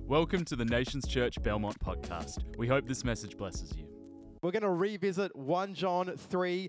Welcome to the Nations Church Belmont podcast. We hope this message blesses you. We're going to revisit 1 John 3,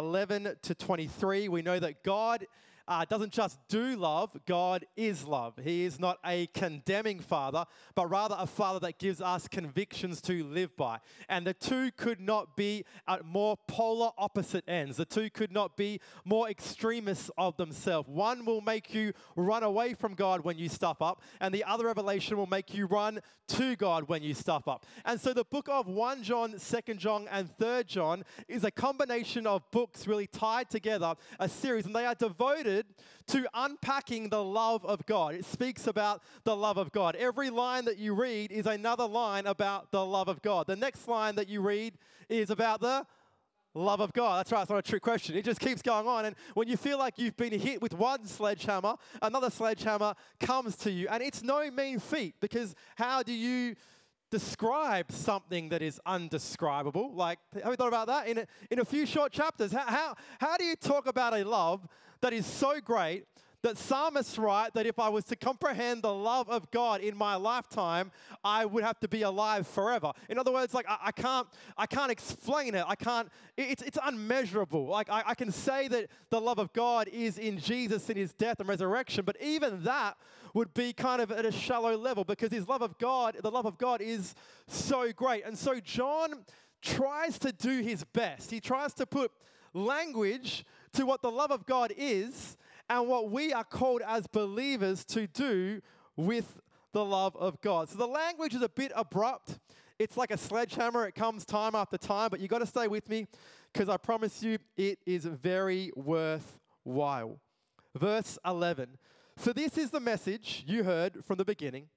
11 to 23. We know that God doesn't just do love, God is love. He is not a condemning father, but rather a father that gives us convictions to live by. And the two could not be at more polar opposite ends. The two could not be more extremists of themselves. One will make you run away from God when you stuff up, and the other revelation will make you run to God when you stuff up. And so the book of 1 John, 2 John, and 3 John is a combination of books really tied together, a series, and they are devoted to unpacking the love of God. It speaks about the love of God. Every line that you read is another line about the love of God. The next line that you read is about the love of God. That's right, it's not a trick question. It just keeps going on. And when you feel like you've been hit with one sledgehammer, another sledgehammer comes to you. And it's no mean feat, because how do you describe something that is undescribable? Like, have you thought about that? In a few short chapters, how do you talk about a love that is so great that psalmists write that if I was to comprehend the love of God in my lifetime, I would have to be alive forever? In other words, like I can't explain it. It's unmeasurable. Like I can say that the love of God is in Jesus in his death and resurrection, but even that would be kind of at a shallow level, because the love of God is so great. And so John tries to do his best. He tries to put language to what the love of God is and what we are called as believers to do with the love of God. So the language is a bit abrupt. It's like a sledgehammer. It comes time after time, but you got to stay with me, because I promise you it is very worthwhile. Verse 11. For this is the message you heard from the beginning,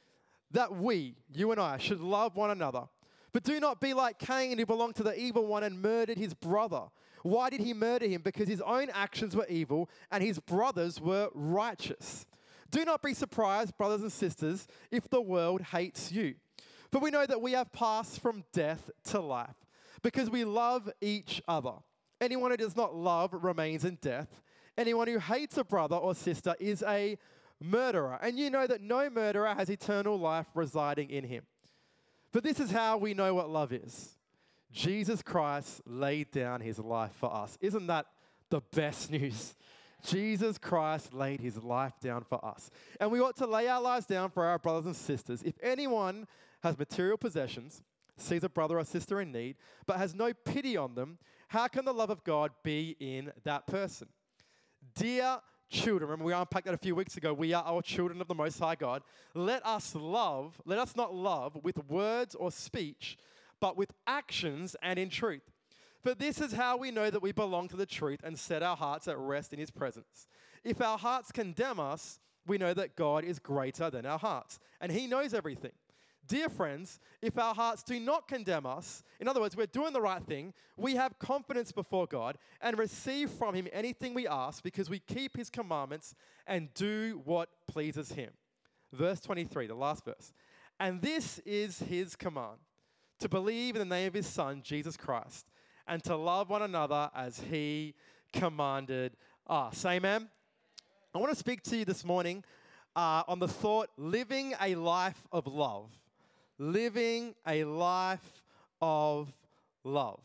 that we, you and I, should love one another. But do not be like Cain, who belonged to the evil one and murdered his brother. Why did he murder him? Because his own actions were evil and his brothers were righteous. Do not be surprised, brothers and sisters, if the world hates you. For we know that we have passed from death to life, because we love each other. Anyone who does not love remains in death. Anyone who hates a brother or sister is a murderer. And you know that no murderer has eternal life residing in him. But this is how we know what love is. Jesus Christ laid down his life for us. Isn't that the best news? Jesus Christ laid his life down for us. And we ought to lay our lives down for our brothers and sisters. If anyone has material possessions, sees a brother or sister in need, but has no pity on them, how can the love of God be in that person? Dear children, remember we unpacked that a few weeks ago. We are our children of the Most High God. Let us not love with words or speech, but with actions and in truth. For this is how we know that we belong to the truth and set our hearts at rest in his presence. If our hearts condemn us, we know that God is greater than our hearts, and he knows everything. Dear friends, if our hearts do not condemn us, in other words, we're doing the right thing, we have confidence before God and receive from him anything we ask, because we keep his commandments and do what pleases him. Verse 23, the last verse. And this is his command, to believe in the name of his Son, Jesus Christ, and to love one another as he commanded us. Amen? I want to speak to you this morning on the thought, living a life of love. Living a life of love.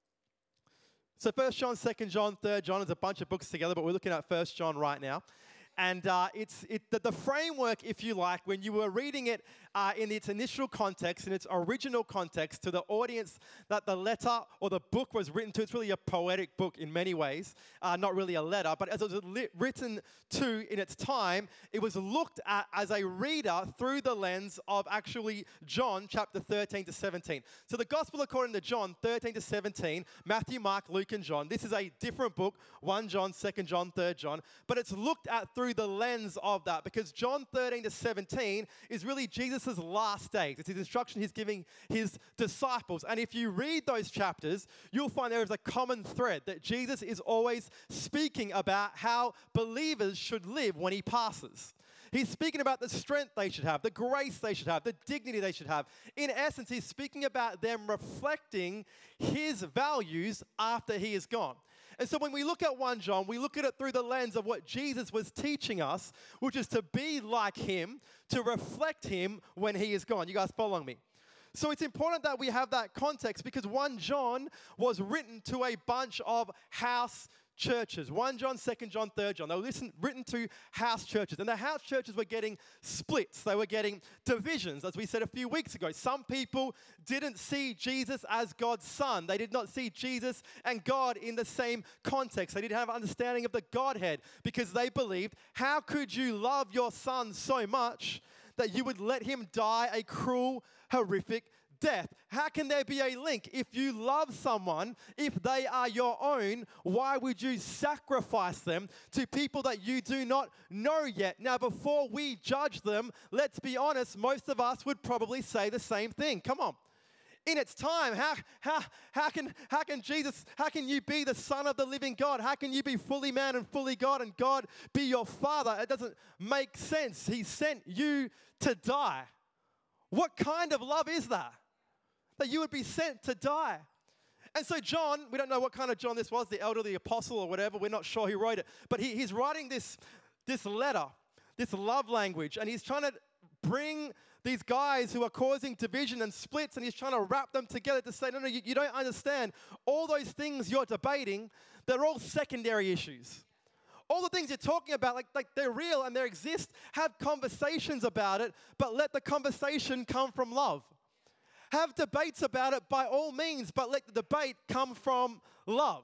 So 1 John, 2 John, 3 John is a bunch of books together, but we're looking at 1 John right now. And it's the framework, if you like, when you were reading it in its initial context, in its original context, to the audience that the letter or the book was written to. It's really a poetic book in many ways, not really a letter, but as it was written to in its time, it was looked at as a reader through the lens of actually John chapter 13 to 17. So the Gospel according to John 13 to 17, Matthew, Mark, Luke, and John. This is a different book, 1 John, 2 John, 3 John, but it's looked at through the lens of that, because John 13 to 17 is really Jesus' last days. It's his instruction he's giving his disciples. And if you read those chapters, you'll find there is a common thread that Jesus is always speaking about how believers should live when he passes. He's speaking about the strength they should have, the grace they should have, the dignity they should have. In essence, he's speaking about them reflecting his values after he is gone. And so when we look at 1 John, we look at it through the lens of what Jesus was teaching us, which is to be like him, to reflect him when he is gone. You guys following me? So it's important that we have that context because 1 John was written to a bunch of house churches. 1 John, 2 John, 3 John. They were written to house churches. And the house churches were getting splits. They were getting divisions, as we said a few weeks ago. Some people didn't see Jesus as God's son. They did not see Jesus and God in the same context. They didn't have an understanding of the Godhead because they believed, how could you love your son so much that you would let him die a cruel, horrific death? How can there be a link? If you love someone, if they are your own, why would you sacrifice them to people that you do not know yet? Now, before we judge them, let's be honest, most of us would probably say the same thing. Come on. In its time, how can you be the son of the living God? How can you be fully man and fully God and God be your father? It doesn't make sense. He sent you to die. What kind of love is that? That you would be sent to die. And so John, we don't know what kind of John this was, the elderly apostle or whatever, we're not sure who wrote it, but he's writing this letter, this love language, and he's trying to bring these guys who are causing division and splits, and he's trying to wrap them together to say, no, you don't understand. All those things you're debating, they're all secondary issues. All the things you're talking about, like they're real and they exist. Have conversations about it, but let the conversation come from love. Have debates about it by all means, but let the debate come from love.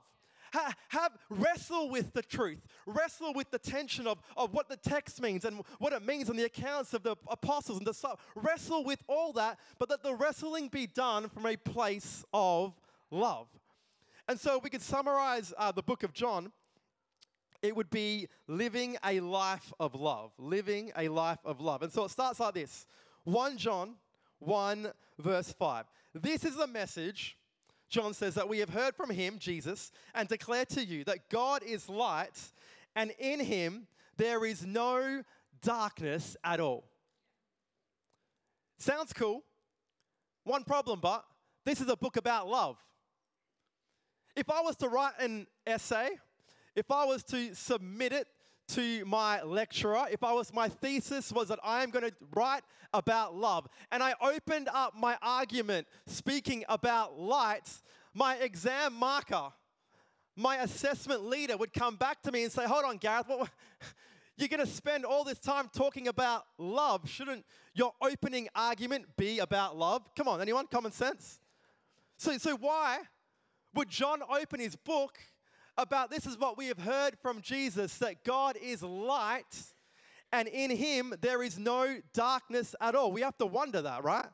Wrestle with the truth. Wrestle with the tension of what the text means and what it means in the accounts of the apostles and the wrestle with all that, but let the wrestling be done from a place of love. And so we could summarize the book of John. It would be living a life of love. Living a life of love. And so it starts like this. 1 John 1 verse 5. This is the message, John says, that we have heard from him, Jesus, and declare to you that God is light, and in him there is no darkness at all. Sounds cool. One problem, but this is a book about love. If I was to write an essay, if I was to submit it to my lecturer, my thesis was that I am going to write about love, and I opened up my argument speaking about light, my exam marker, my assessment leader would come back to me and say, hold on, Gareth, you're going to spend all this time talking about love. Shouldn't your opening argument be about love? Come on, anyone? Common sense? So why would John open his book about this is what we have heard from Jesus, that God is light, and in him there is no darkness at all? We have to wonder that, right?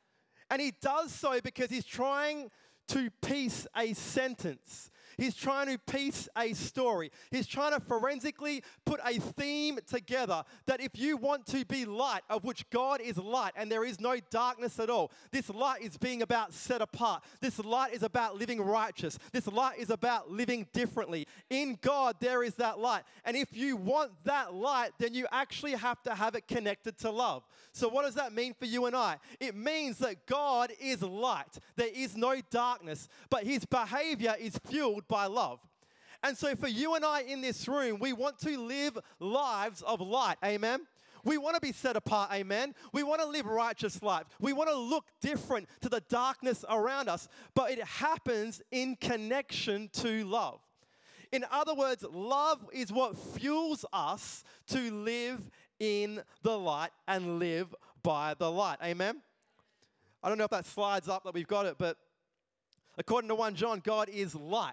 And he does so because he's trying to piece a sentence. He's trying to piece a story. He's trying to forensically put a theme together that if you want to be light, of which God is light and there is no darkness at all, this light is being about set apart. This light is about living righteous. This light is about living differently. In God, there is that light. And if you want that light, then you actually have to have it connected to love. So what does that mean for you and I? It means that God is light. There is no darkness, but his behavior is fueled by love. And so for you and I in this room, we want to live lives of light. Amen. We want to be set apart. Amen. We want to live righteous lives. We want to look different to the darkness around us, but it happens in connection to love. In other words, love is what fuels us to live in the light and live by the light. Amen. I don't know if that slides up that we've got it, but according to 1 John, God is light,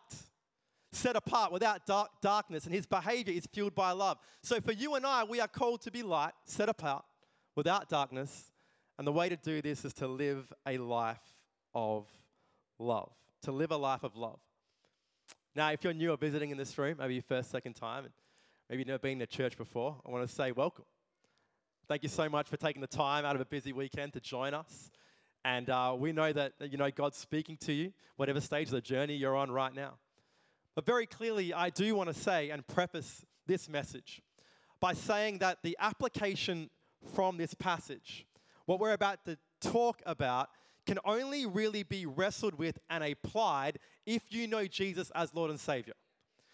set apart without darkness, and his behavior is fueled by love. So for you and I, we are called to be light, set apart, without darkness, and the way to do this is to live a life of love, to live a life of love. Now, if you're new or visiting in this room, maybe your first, second time, and maybe you've never been to church before, I want to say welcome. Thank you so much for taking the time out of a busy weekend to join us. And we know that, God's speaking to you, whatever stage of the journey you're on right now. But very clearly, I do want to say and preface this message by saying that the application from this passage, what we're about to talk about, can only really be wrestled with and applied if you know Jesus as Lord and Savior.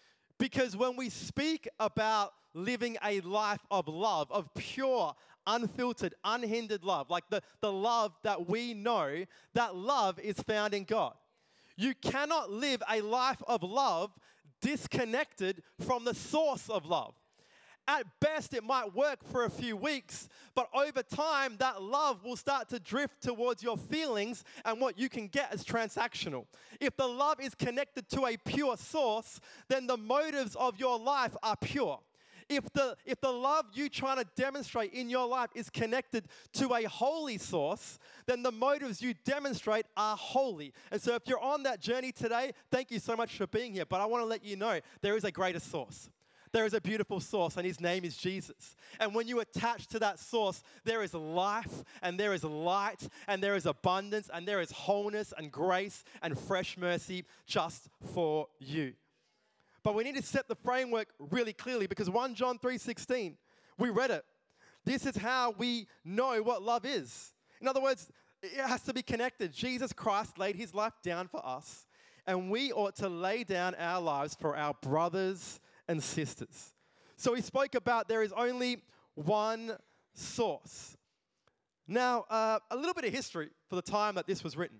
Because when we speak about living a life of love, of pure, unfiltered, unhindered love, like the love that we know, that love is found in God. You cannot live a life of love disconnected from the source of love. At best, it might work for a few weeks, but over time, that love will start to drift towards your feelings and what you can get as transactional. If the love is connected to a pure source, then the motives of your life are pure. If the love you're trying to demonstrate in your life is connected to a holy source, then the motives you demonstrate are holy. And so if you're on that journey today, thank you so much for being here. But I want to let you know there is a greater source. There is a beautiful source, and his name is Jesus. And when you attach to that source, there is life, and there is light, and there is abundance, and there is wholeness and grace and fresh mercy just for you. But we need to set the framework really clearly, because 1 John 3:16, we read it. This is how we know what love is. In other words, it has to be connected. Jesus Christ laid his life down for us, and we ought to lay down our lives for our brothers and sisters. So we spoke about there is only one source. Now, a little bit of history for the time that this was written.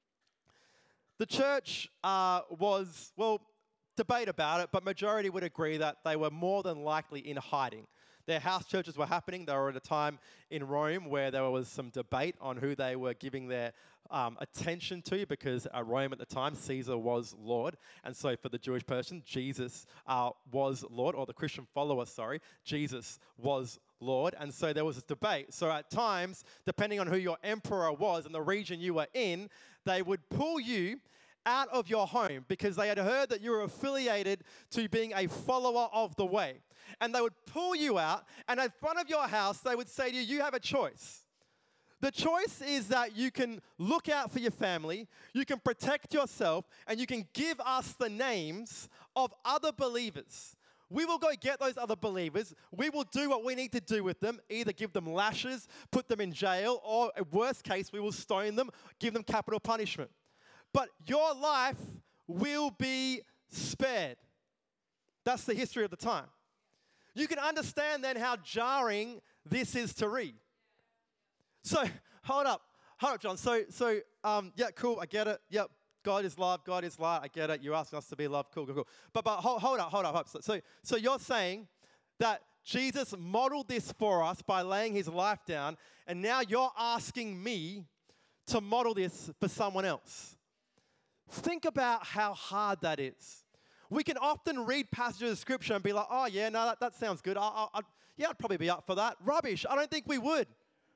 The church was, debate about it, but majority would agree that they were more than likely in hiding. Their house churches were happening. They were at a time in Rome where there was some debate on who they were giving their attention to, because Rome at the time, Caesar was Lord. And so for the Jewish person, Jesus was Lord, or the Christian follower, Jesus was Lord. And so there was this debate. So at times, depending on who your emperor was and the region you were in, they would pull you out of your home because they had heard that you were affiliated to being a follower of the way. And they would pull you out, and in front of your house, they would say to you, you have a choice. The choice is that you can look out for your family, you can protect yourself, and you can give us the names of other believers. We will go get those other believers. We will do what we need to do with them, either give them lashes, put them in jail, or in worst case, we will stone them, give them capital punishment. But your life will be spared. That's the history of the time. You can understand then how jarring this is to read. So, hold up, John. So, yeah, cool, I get it. Yep, God is love, God is light, I get it. You're asking us to be loved, cool. But hold up. So you're saying that Jesus modeled this for us by laying his life down, and now you're asking me to model this for someone else. Think about how hard that is. We can often read passages of Scripture and be like, oh, yeah, no, that sounds good. I'd probably be up for that. Rubbish. I don't think we would.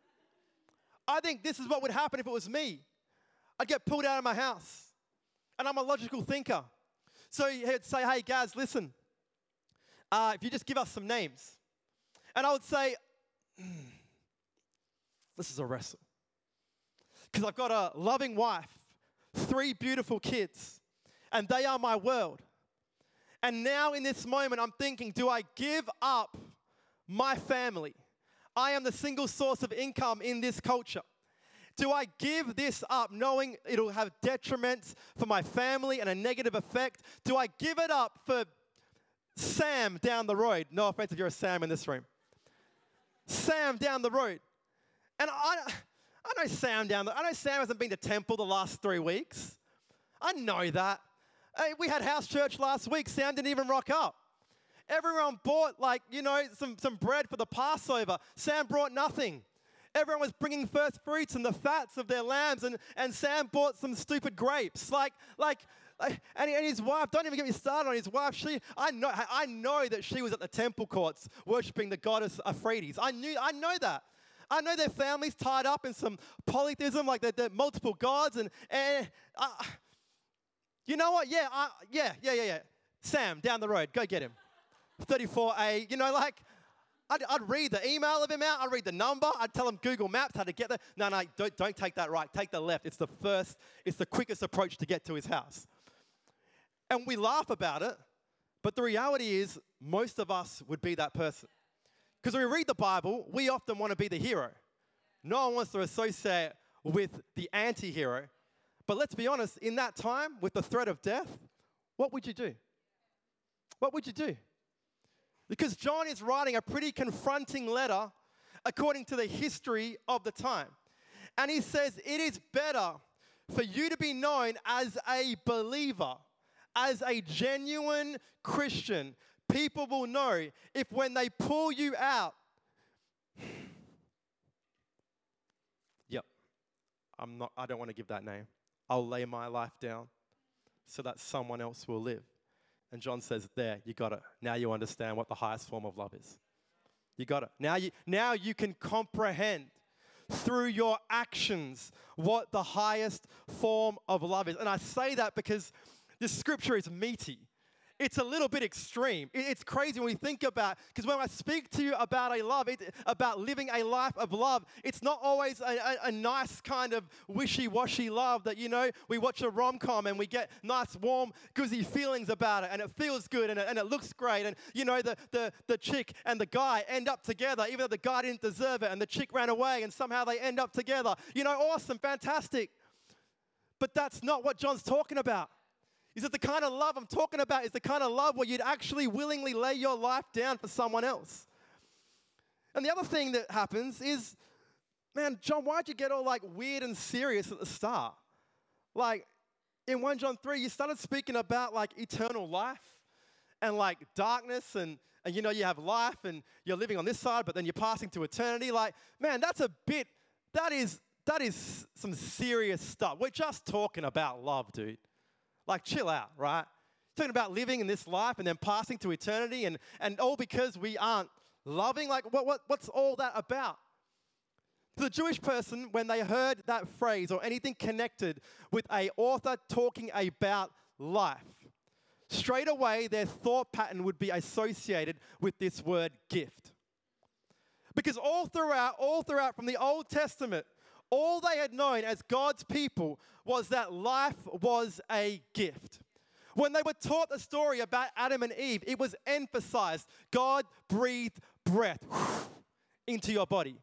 I think this is what would happen if it was me. I'd get pulled out of my house. And I'm a logical thinker. So he'd say, hey, Gaz, listen. If you just give us some names. And I would say, this is a wrestle. Because I've got a loving wife, 3 beautiful kids, and they are my world. And now in this moment, I'm thinking, do I give up my family? I am the single source of income in this culture. Do I give this up knowing it'll have detriments for my family and a negative effect? Do I give it up for Sam down the road? No offense if you're a Sam in this room. Sam down the road. And I know Sam I know Sam hasn't been to temple the last 3 weeks. I know that. Hey, we had house church last week. Sam didn't even rock up. Everyone bought, some bread for the Passover. Sam brought nothing. Everyone was bringing first fruits and the fats of their lambs, and Sam bought some stupid grapes. And his wife, don't even get me started on his wife. I know that she was at the temple courts worshiping the goddess Aphrodite. I know that. I know their family's tied up in some polytheism, like they're multiple gods, and you know what? Yeah. Sam, down the road, go get him. 34A, I'd read the email of him out. I'd read the number. I'd tell him Google Maps how to get there. No, don't take that right. Take the left. It's the quickest approach to get to his house. And we laugh about it, but the reality is most of us would be that person. Because when we read the Bible, we often want to be the hero. No one wants to associate with the anti-hero. But let's be honest, in that time, with the threat of death, what would you do? what would you do? Because John is writing a pretty confronting letter according to the history of the time. And he says it is better for you to be known as a believer, as a genuine Christian. People will know if when they pull you out, yep, I don't want to give that name. I'll lay my life down so that someone else will live. And John says, there, you got it. Now you understand what the highest form of love is. You got it. Now you can comprehend through your actions what the highest form of love is. And I say that because this scripture is meaty. It's a little bit extreme. It's crazy when we think about, because when I speak to you about about living a life of love, it's not always a nice kind of wishy-washy love that, we watch a rom-com and we get nice, warm, goozy feelings about it, and it feels good, and it looks great, and, the chick and the guy end up together, even though the guy didn't deserve it, and the chick ran away, and somehow they end up together. Awesome, fantastic. But that's not what John's talking about. Is that the kind of love I'm talking about is the kind of love where you'd actually willingly lay your life down for someone else. And the other thing that happens is, man, John, why'd you get all weird and serious at the start? In 1 John 3, you started speaking about eternal life and darkness and you have life and you're living on this side, but then you're passing to eternity. Man, that is some serious stuff. We're just talking about love, dude. Chill out, right? Talking about living in this life and then passing to eternity and all because we aren't loving. What's all that about? To the Jewish person, when they heard that phrase or anything connected with an author talking about life, straight away their thought pattern would be associated with this word gift. Because all throughout from the Old Testament, all they had known as God's people was that life was a gift. When they were taught the story about Adam and Eve, it was emphasized, God breathed breath into your body.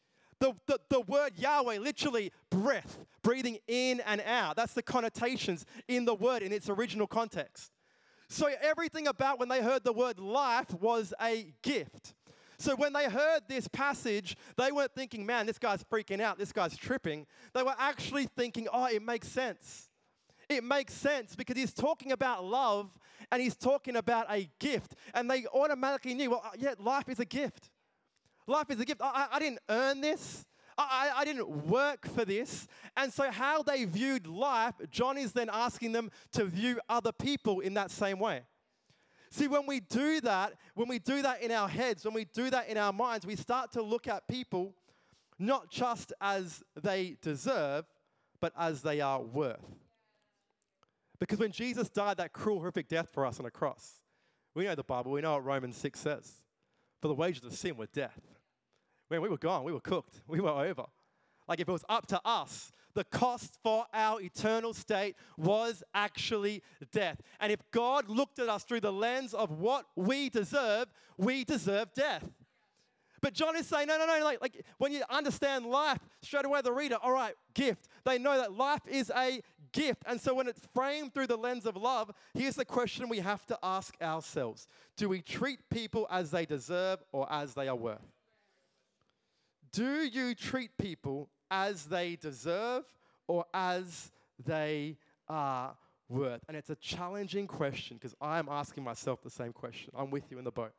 The word Yahweh, literally breath, breathing in and out. That's the connotations in the word in its original context. So everything about when they heard the word life was a gift. So when they heard this passage, they weren't thinking, man, this guy's freaking out, this guy's tripping. They were actually thinking, oh, it makes sense. It makes sense because he's talking about love and he's talking about a gift. And they automatically knew, well, yeah, life is a gift. Life is a gift. I didn't earn this. I didn't work for this. And so how they viewed life, John is then asking them to view other people in that same way. See, when we do that in our heads, when we do that in our minds, we start to look at people not just as they deserve, but as they are worth. Because when Jesus died that cruel, horrific death for us on a cross, we know the Bible, we know what Romans 6 says. For the wages of sin were death. When we were gone, we were cooked, we were over. If it was up to us, the cost for our eternal state was actually death. And if God looked at us through the lens of what we deserve death. But John is saying, no. When you understand life, straight away the reader, all right, gift. They know that life is a gift. And so when it's framed through the lens of love, here's the question we have to ask ourselves. Do we treat people as they deserve or as they are worth? Do you treat people as they deserve or as they are worth? And it's a challenging question because I am asking myself the same question. I'm with you in the boat.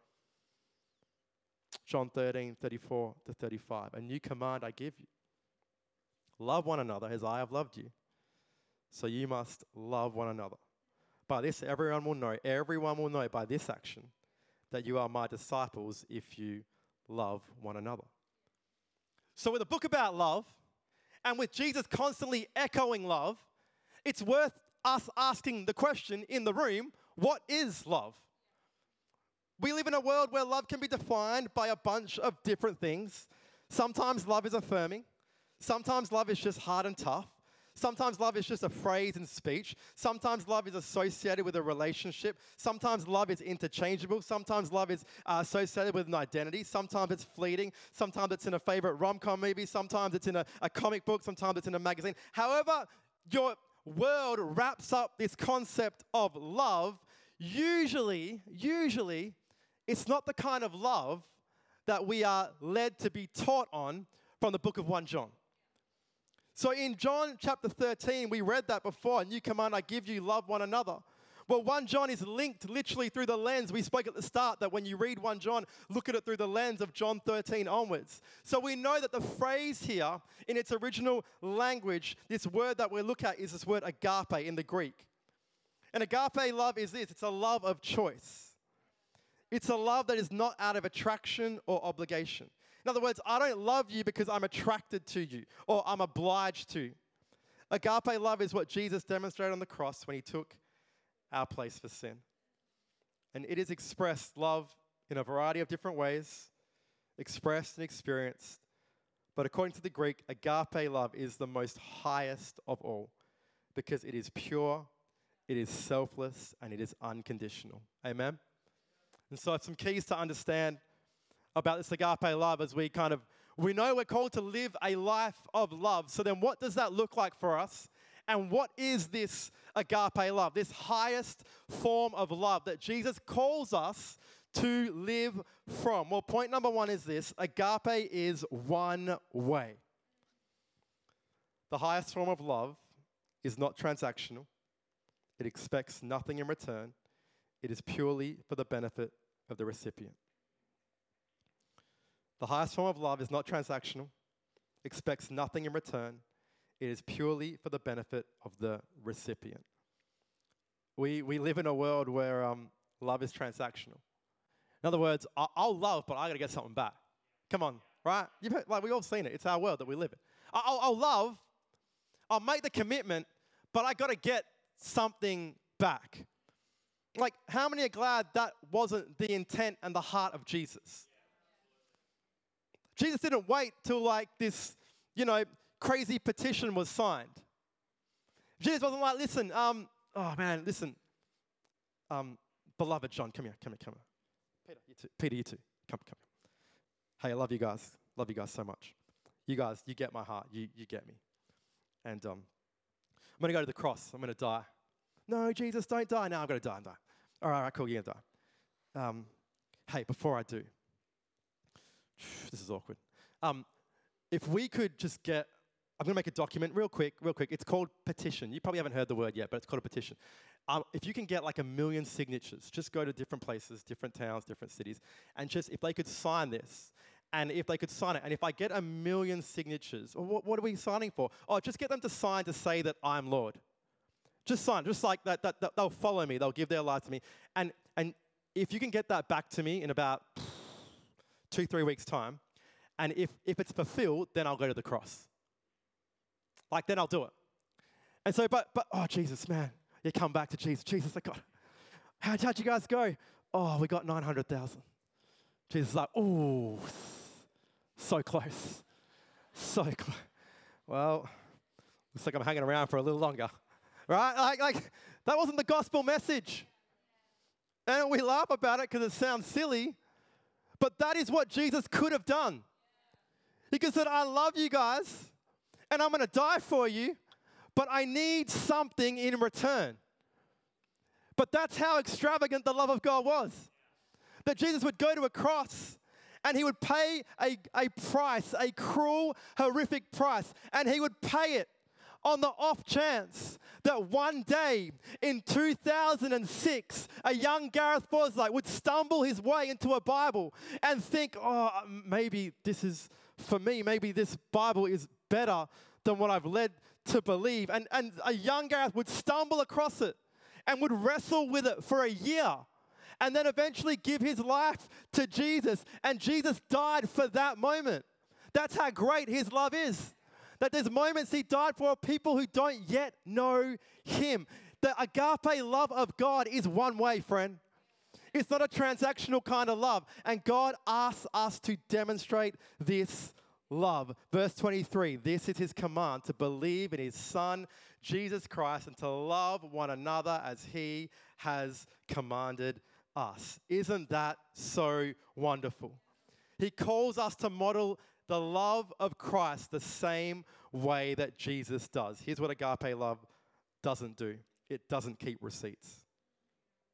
John 13, 34 to 35. A new command I give you. Love one another as I have loved you. So you must love one another. By this everyone will know by this action that you are my disciples if you love one another. So with a book about love, and with Jesus constantly echoing love, it's worth us asking the question in the room, what is love? We live in a world where love can be defined by a bunch of different things. Sometimes love is affirming. Sometimes love is just hard and tough. Sometimes love is just a phrase in speech. Sometimes love is associated with a relationship. Sometimes love is interchangeable. Sometimes love is associated with an identity. Sometimes it's fleeting. Sometimes it's in a favorite rom-com movie. Sometimes it's in a comic book. Sometimes it's in a magazine. However your world wraps up this concept of love, usually, it's not the kind of love that we are led to be taught on from the book of 1 John. So in John chapter 13, we read that before, a new command I give you, love one another. Well, 1 John is linked literally through the lens. We spoke at the start that when you read 1 John, look at it through the lens of John 13 onwards. So we know that the phrase here, in its original language, this word that we look at is this word agape in the Greek. And agape love is this. It's a love of choice. It's a love that is not out of attraction or obligation. In other words, I don't love you because I'm attracted to you or I'm obliged to. Agape love is what Jesus demonstrated on the cross when he took our place for sin. And it is expressed, love, in a variety of different ways, expressed and experienced. But according to the Greek, agape love is the most highest of all because it is pure, it is selfless, and it is unconditional. Amen? And so some keys to understand about this agape love as we know we're called to live a life of love. So then what does that look like for us? And what is this agape love, this highest form of love that Jesus calls us to live from? Well, point number one is this: agape is one way. The highest form of love is not transactional. It expects nothing in return. It is purely for the benefit of the recipient. The highest form of love is not transactional, expects nothing in return. It is purely for the benefit of the recipient. We live in a world where love is transactional. In other words, I'll love, but I got to get something back. Come on, right? We've all seen it. It's our world that we live in. I'll love, I'll make the commitment, but I got to get something back. Like, how many are glad that wasn't the intent and the heart of Jesus? Jesus didn't wait till this, crazy petition was signed. Jesus wasn't like, listen, beloved John, come here. Peter, you too. Come. Hey, I love you guys. Love you guys so much. You guys, you get my heart. You get me. And I'm going to go to the cross. I'm going to die. No, Jesus, don't die. No, I'm going to die. All right, cool, you're going to die. Hey, before I do, this is awkward. If we could just get, I'm going to make a document real quick. It's called petition. You probably haven't heard the word yet, but it's called a petition. If you can get 1 million signatures, just go to different places, different towns, different cities, and just if they could sign this, and if they could sign it, and if I get 1 million signatures, what are we signing for? Oh, just get them to sign to say that I'm Lord. Just sign, just like that they'll follow me, they'll give their lives to me. And if you can get that back to me in about 2-3 weeks' time, and if it's fulfilled, then I'll go to the cross. Then I'll do it. And so, but oh, Jesus, man, you come back to Jesus. Jesus, how'd you guys go? Oh, we got 900,000. Jesus is like, oh, so close. So close. Well, looks like I'm hanging around for a little longer. Right? That wasn't the gospel message. And we laugh about it because it sounds silly, but that is what Jesus could have done. He could have said, I love you guys, and I'm going to die for you, but I need something in return. But that's how extravagant the love of God was. That Jesus would go to a cross, and he would pay a price, a cruel, horrific price, and he would pay it on the off chance that one day in 2006, a young Gareth Forsyth would stumble his way into a Bible and think, oh, maybe this is for me. Maybe this Bible is better than what I've led to believe. And a young Gareth would stumble across it and would wrestle with it for a year and then eventually give his life to Jesus. And Jesus died for that moment. That's how great his love is. That there's moments he died for people who don't yet know him. The agape love of God is one way, friend. It's not a transactional kind of love. And God asks us to demonstrate this love. Verse 23, this is his command, to believe in his Son, Jesus Christ, and to love one another as he has commanded us. Isn't that so wonderful? He calls us to model the love of Christ the same way that Jesus does. Here's what agape love doesn't do. It doesn't keep receipts.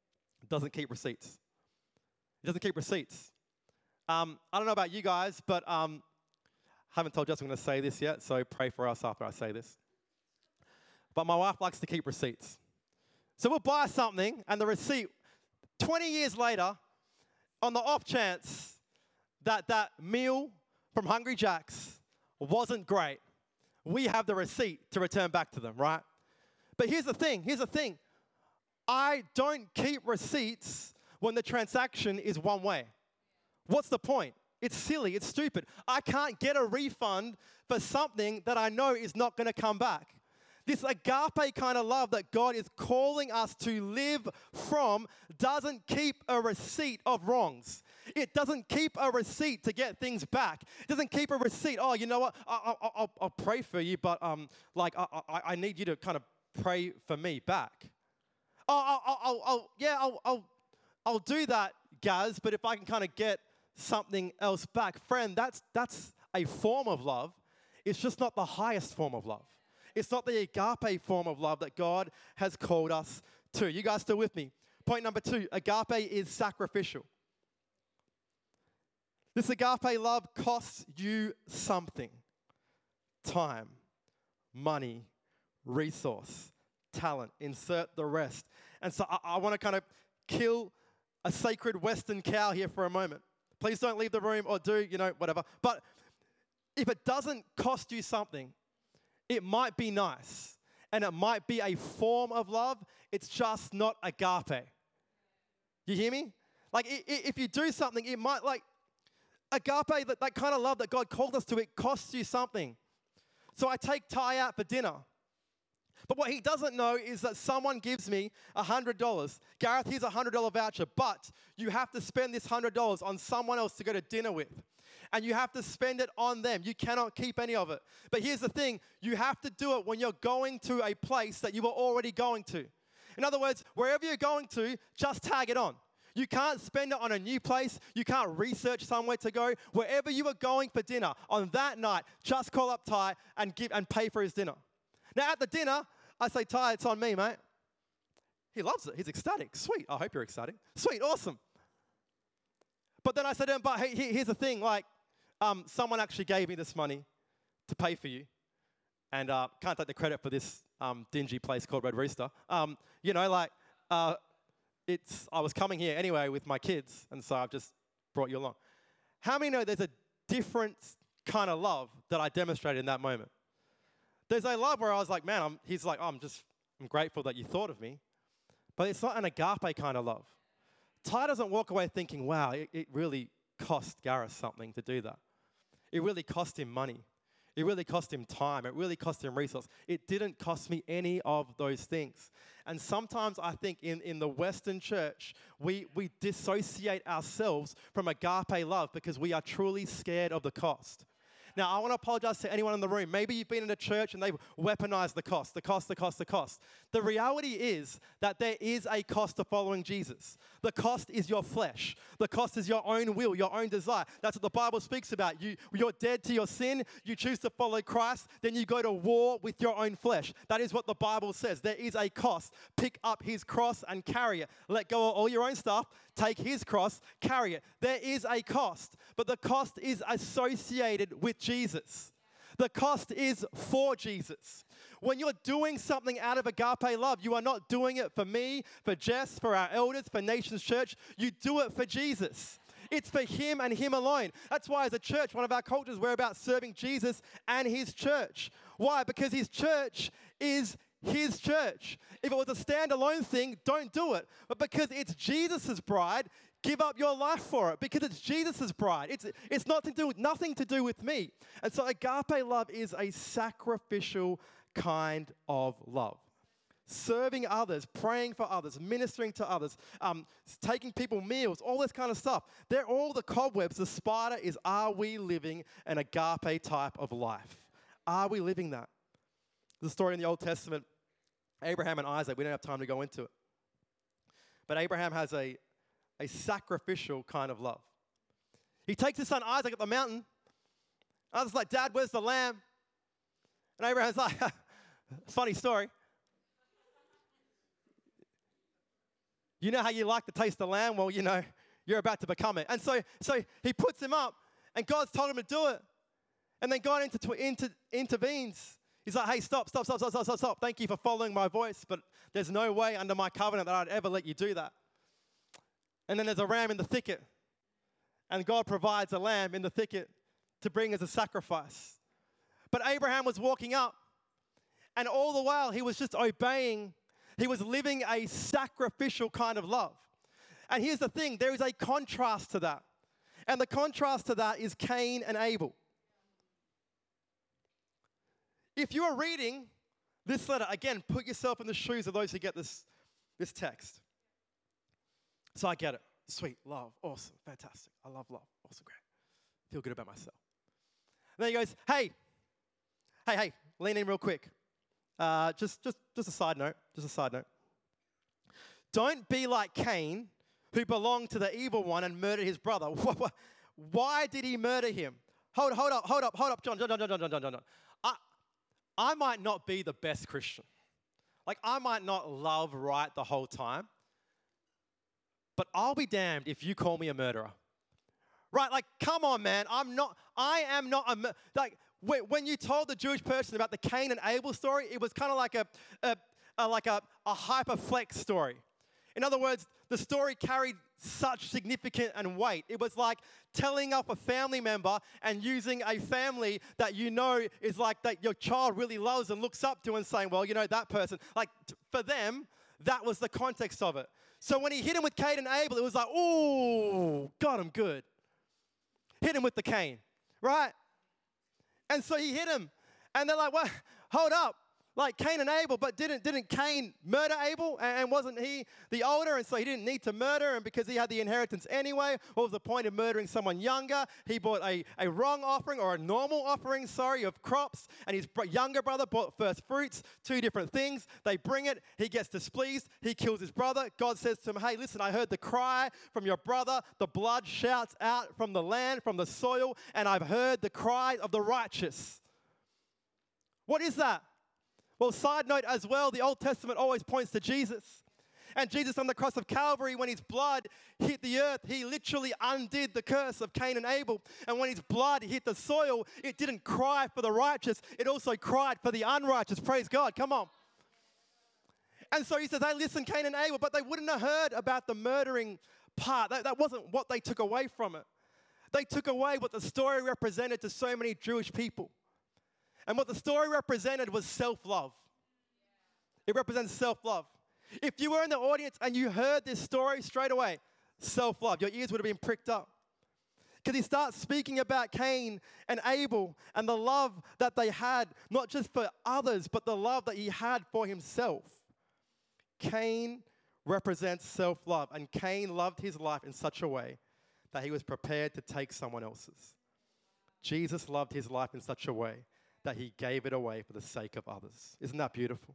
doesn't keep receipts. It doesn't keep receipts. I don't know about you guys, but I haven't told Jess I'm going to say this yet, so pray for us after I say this. But my wife likes to keep receipts. So we'll buy something, and the receipt, 20 years later, on the off chance that that meal from Hungry Jack's wasn't great, we have the receipt to return back to them, right? But here's the thing. I don't keep receipts when the transaction is one way. What's the point? It's silly. It's stupid. I can't get a refund for something that I know is not going to come back. This agape kind of love that God is calling us to live from doesn't keep a receipt of wrongs. It doesn't keep a receipt to get things back. It doesn't keep a receipt. Oh, you know what? I'll pray for you, but I need you to kind of pray for me back. I'll do that, Gaz, but if I can kind of get something else back. Friend, that's a form of love. It's just not the highest form of love. It's not the agape form of love that God has called us to. You guys still with me? Point number 2, agape is sacrificial. This agape love costs you something. Time, money, resource, talent. Insert the rest. And so I want to kind of kill a sacred Western cow here for a moment. Please don't leave the room or do, whatever. But if it doesn't cost you something, it might be nice. And it might be a form of love. It's just not agape. You hear me? Like, if you do something, it might, like, agape, that kind of love that God called us to, it costs you something. So I take Ty out for dinner. But what he doesn't know is that someone gives me $100. Gareth, here's a $100 voucher, but you have to spend this $100 on someone else to go to dinner with. And you have to spend it on them. You cannot keep any of it. But here's the thing. You have to do it when you're going to a place that you were already going to. In other words, wherever you're going to, just tag it on. You can't spend it on a new place. You can't research somewhere to go. Wherever you are going for dinner, on that night, just call up Ty and pay for his dinner. Now, at the dinner, I say, Ty, it's on me, mate. He loves it. He's ecstatic. Sweet. I hope you're ecstatic. Sweet. Awesome. But then I said to him, but hey, here's the thing. Like, someone actually gave me this money to pay for you. And can't take the credit for this dingy place called Red Rooster. I was coming here anyway with my kids, and so I've just brought you along. How many know there's a different kind of love that I demonstrated in that moment? There's a love where I was like, man, he's like, I'm grateful that you thought of me. But it's not an agape kind of love. Ty doesn't walk away thinking, wow, it really cost Gareth something to do that. It really cost him money. It really cost him time. It really cost him resource. It didn't cost me any of those things. And sometimes I think in the Western church, we dissociate ourselves from agape love because we are truly scared of the cost. Now, I want to apologize to anyone in the room. Maybe you've been in a church and they've weaponized the cost. The reality is that there is a cost to following Jesus. The cost is your flesh. The cost is your own will, your own desire. That's what the Bible speaks about. You're dead to your sin. You choose to follow Christ. Then you go to war with your own flesh. That is what the Bible says. There is a cost. Pick up his cross and carry it. Let go of all your own stuff. Take his cross, carry it. There is a cost, but the cost is associated with Jesus. The cost is for Jesus. When you're doing something out of agape love, you are not doing it for me, for Jess, for our elders, for Nations Church. You do it for Jesus. It's for him and him alone. That's why as a church, one of our cultures, we're about serving Jesus and his church. Why? Because his church is his church. If it was a standalone thing, don't do it. But because it's Jesus' bride, give up your life for it. Because it's Jesus' bride. It's nothing to do with me. And so agape love is a sacrificial kind of love. Serving others, praying for others, ministering to others, taking people meals, all this kind of stuff. They're all the cobwebs. The spider is, are we living an agape type of life? Are we living that? The story in the Old Testament, Abraham and Isaac, we don't have time to go into it. But Abraham has a sacrificial kind of love. He takes his son Isaac up the mountain. Isaac's like, Dad, where's the lamb? And Abraham's like, funny story. You know how you like the taste of lamb? Well, you're about to become it. And so he puts him up, and God's told him to do it. And then God intervenes. He's like, hey, stop. Thank you for following my voice, but there's no way under my covenant that I'd ever let you do that. And then there's a ram in the thicket. And God provides a lamb in the thicket to bring as a sacrifice. But Abraham was walking up, and all the while he was just obeying. He was living a sacrificial kind of love. And here's the thing, there is a contrast to that. And the contrast to that is Cain and Abel. If you are reading this letter, again, put yourself in the shoes of those who get this text. So I get it. Sweet, love, awesome, fantastic. I love love, awesome, great. Feel good about myself. And then he goes, hey, lean in real quick. Just a side note, Don't be like Cain, who belonged to the evil one and murdered his brother. Why did he murder him? Hold up, John. I might not be the best Christian. Like, I might not love right the whole time. But I'll be damned if you call me a murderer. Right? Like, come on, man. I am not a like. When you told the Jewish person about the Cain and Abel story, it was kind of like a hyperflex story. In other words, the story carried such significance and weight. It was like telling up a family member and using a family that you know is like that your child really loves and looks up to and saying, well, that person. Like, for them, that was the context of it. So when he hit him with Cain and Abel, it was like, ooh, got him good. Hit him with the Cain, right? And so he hit him. And they're like, well, hold up. Like Cain and Abel, but didn't Cain murder Abel? And wasn't he the older? And so he didn't need to murder. And because he had the inheritance anyway, what was the point of murdering someone younger? He bought a wrong offering, or a normal offering, of crops. And his younger brother bought first fruits, two different things. They bring it. He gets displeased. He kills his brother. God says to him, hey, listen, I heard the cry from your brother. The blood shouts out from the land, from the soil. And I've heard the cry of the righteous. What is that? Well, side note as well, the Old Testament always points to Jesus. And Jesus on the cross of Calvary, when his blood hit the earth, he literally undid the curse of Cain and Abel. And when his blood hit the soil, it didn't cry for the righteous, it also cried for the unrighteous. Praise God, come on. And so he says, hey, listen, Cain and Abel, but they wouldn't have heard about the murdering part. That wasn't what they took away from it. They took away what the story represented to so many Jewish people. And what the story represented was self-love. It represents self-love. If you were in the audience and you heard this story straight away, self-love, your ears would have been pricked up. Because he starts speaking about Cain and Abel and the love that they had, not just for others, but the love that he had for himself. Cain represents self-love, and Cain loved his life in such a way that he was prepared to take someone else's. Jesus loved his life in such a way that he gave it away for the sake of others. Isn't that beautiful?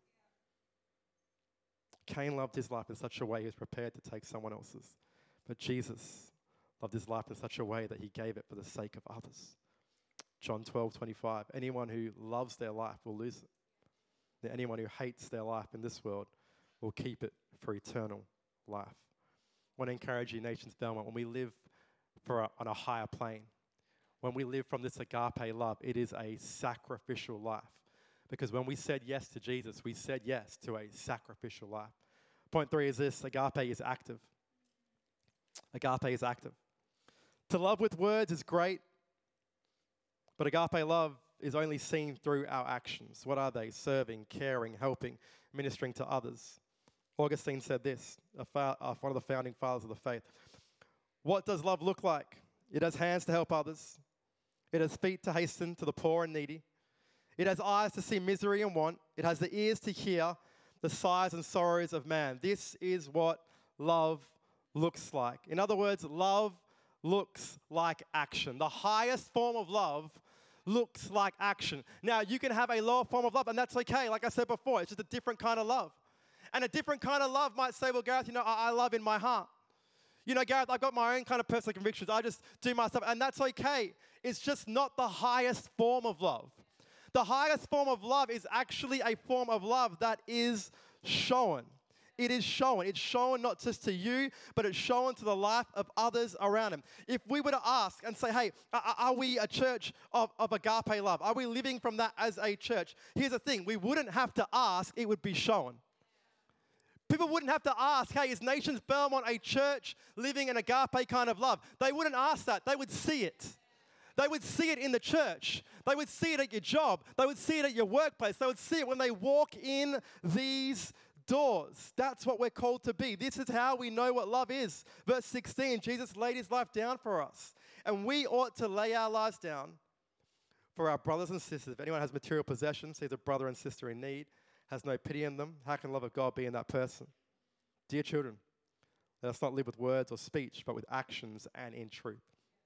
Cain loved his life in such a way he was prepared to take someone else's. But Jesus loved his life in such a way that he gave it for the sake of others. John 12:25. Anyone who loves their life will lose it. And anyone who hates their life in this world will keep it for eternal life. I want to encourage you, Nations Belmont, when we live on a higher plane, when we live from this agape love, it is a sacrificial life. Because when we said yes to Jesus, we said yes to a sacrificial life. Point 3 is this: agape is active. Agape is active. To love with words is great, but agape love is only seen through our actions. What are they? Serving, caring, helping, ministering to others. Augustine said this, one of the founding fathers of the faith. What does love look like? It has hands to help others. It has feet to hasten to the poor and needy. It has eyes to see misery and want. It has the ears to hear the sighs and sorrows of man. This is what love looks like. In other words, love looks like action. The highest form of love looks like action. Now, you can have a lower form of love, and that's okay. Like I said before, it's just a different kind of love. And a different kind of love might say, well, Gareth, I love in my heart. Gareth, I've got my own kind of personal convictions. I just do my stuff, and that's okay. It's just not the highest form of love. The highest form of love is actually a form of love that is shown. it is shown. It's shown not just to you, but it's shown to the life of others around him. If we were to ask and say, hey, are we a church of agape love? Are we living from that as a church? Here's the thing. We wouldn't have to ask. It would be shown. People wouldn't have to ask, hey, is Nations Belmont a church living an agape kind of love? They wouldn't ask that. They would see it. They would see it in the church. They would see it at your job. They would see it at your workplace. They would see it when they walk in these doors. That's what we're called to be. This is how we know what love is. Verse 16, Jesus laid his life down for us. And we ought to lay our lives down for our brothers and sisters. If anyone has material possessions, sees a brother and sister in need, has no pity in them, how can the love of God be in that person? Dear children, let us not live with words or speech, but with actions and in truth.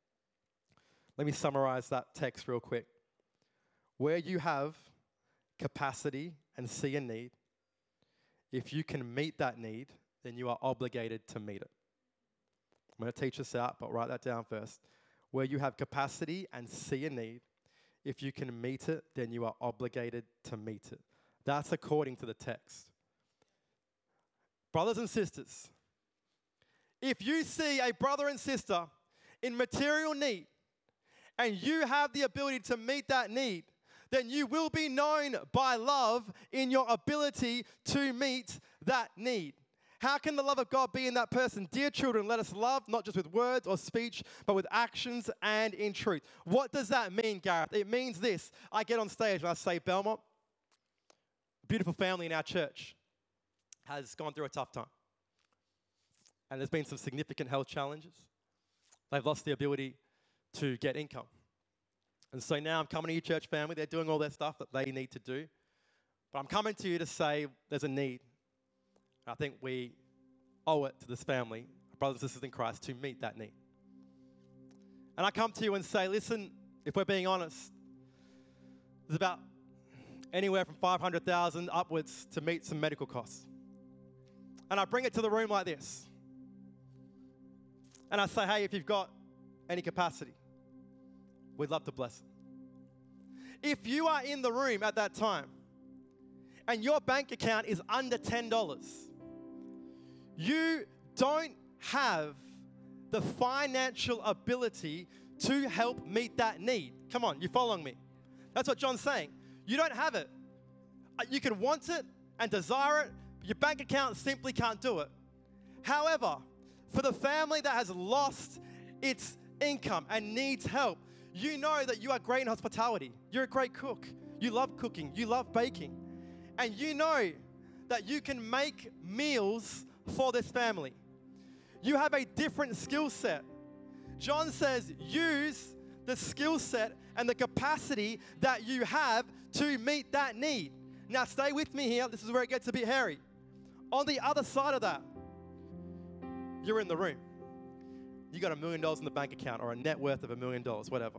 Let me summarize that text real quick. Where you have capacity and see a need, if you can meet that need, then you are obligated to meet it. I'm going to teach this out, but write that down first. Where you have capacity and see a need, if you can meet it, then you are obligated to meet it. That's according to the text. Brothers and sisters, if you see a brother and sister in material need and you have the ability to meet that need, then you will be known by love in your ability to meet that need. How can the love of God be in that person? Dear children, let us love not just with words or speech, but with actions and in truth. What does that mean, Gareth? It means this. I get on stage and I say, Belmont, beautiful family in our church has gone through a tough time. And there's been some significant health challenges. They've lost the ability to get income. And so now I'm coming to your church family. They're doing all their stuff that they need to do. But I'm coming to you to say there's a need. I think we owe it to this family, brothers and sisters in Christ, to meet that need. And I come to you and say, listen, if we're being honest, there's about anywhere from $500,000 upwards to meet some medical costs. And I bring it to the room like this. And I say, hey, if you've got any capacity, we'd love to bless it. If you are in the room at that time and your bank account is under $10, you don't have the financial ability to help meet that need. Come on, you following me? That's what John's saying. You don't have it. You can want it and desire it, but your bank account simply can't do it. However, for the family that has lost its income and needs help, you know that you are great in hospitality. You're a great cook. You love cooking. You love baking. And you know that you can make meals for this family. You have a different skill set. John says, use the skill set and the capacity that you have to meet that need. Now, stay with me here. This is where it gets a bit hairy. On the other side of that, you're in the room. You got $1 million in the bank account or a net worth of $1 million, whatever.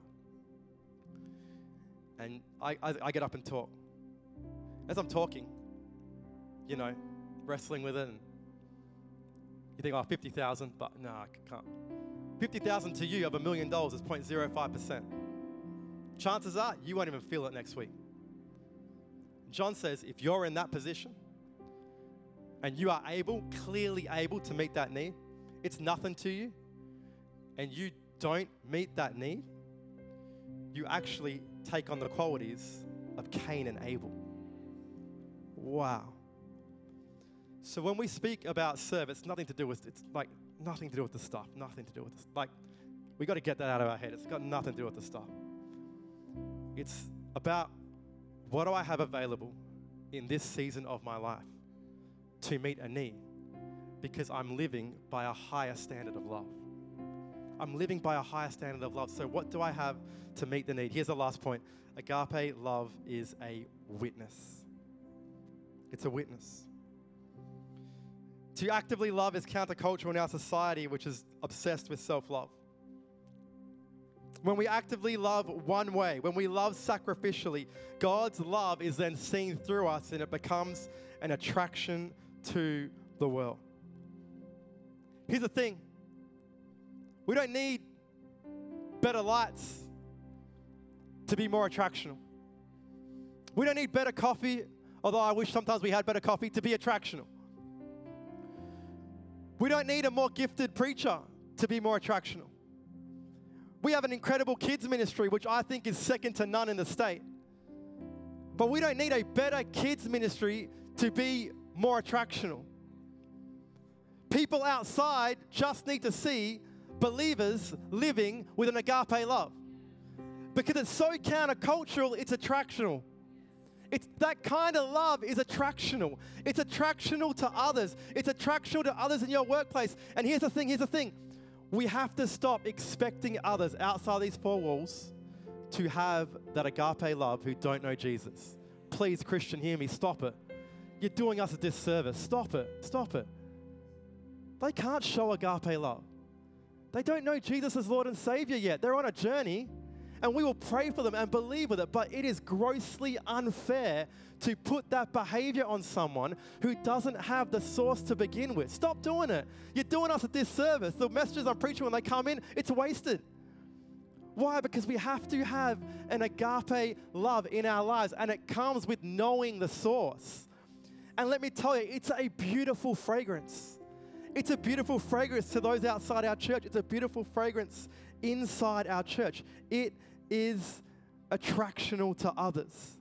And I get up and talk. As I'm talking, you know, wrestling with it, and you think, oh, 50,000, but no, I can't. 50,000 to you of $1 million is 0.05%. Chances are you won't even feel it next week. John says, if you're in that position and you are clearly able to meet that need, it's nothing to you, and you don't meet that need, you actually take on the qualities of Cain and Abel. Wow. So when we speak about serve, it's nothing to do with the stuff, nothing to do with this. Like, we got to get that out of our head. It's got nothing to do with the stuff. It's about what do I have available in this season of my life to meet a need, because I'm living by a higher standard of love. I'm living by a higher standard of love. So what do I have to meet the need? Here's the last point. Agape love is a witness. It's a witness. To actively love is countercultural in our society, which is obsessed with self-love. When we actively love one way, when we love sacrificially, God's love is then seen through us and it becomes an attraction to the world. Here's the thing. We don't need better lights to be more attractional. We don't need better coffee, although I wish sometimes we had better coffee, to be attractional. We don't need a more gifted preacher to be more attractional. We have an incredible kids ministry, which I think is second to none in the state. But we don't need a better kids ministry to be more attractional. People outside just need to see believers living with an agape love. Because it's so countercultural, it's attractional. It's that kind of love is attractional. It's attractional to others. It's attractional to others in your workplace. And here's the thing. We have to stop expecting others outside these four walls to have that agape love who don't know Jesus. Please, Christian, hear me. Stop it. You're doing us a disservice. Stop it. They can't show agape love. They don't know Jesus as Lord and Savior yet. They're on a journey, and we will pray for them and believe with it, but it is grossly unfair to put that behavior on someone who doesn't have the source to begin with. Stop doing it. You're doing us a disservice. The messages I'm preaching when they come in, it's wasted. Why? Because we have to have an agape love in our lives, and it comes with knowing the source. And let me tell you, it's a beautiful fragrance. It's a beautiful fragrance to those outside our church. It's a beautiful fragrance inside our church. It is attractional to others.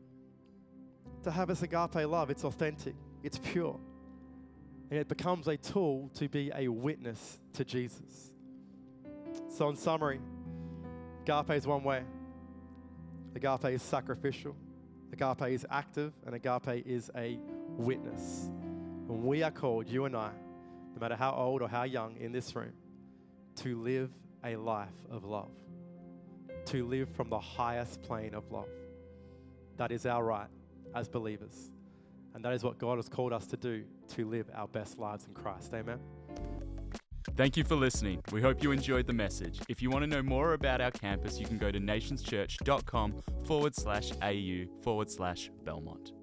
To have this agape love, it's authentic, it's pure, and it becomes a tool to be a witness to Jesus. So in summary, agape is one way. Agape is sacrificial. Agape is active, and agape is a witness. And we are called, you and I, no matter how old or how young in this room, to live a life of love. To live from the highest plane of love. That is our right as believers. And that is what God has called us to do, to live our best lives in Christ. Amen. Thank you for listening. We hope you enjoyed the message. If you want to know more about our campus, you can go to nationschurch.com/au/Belmont.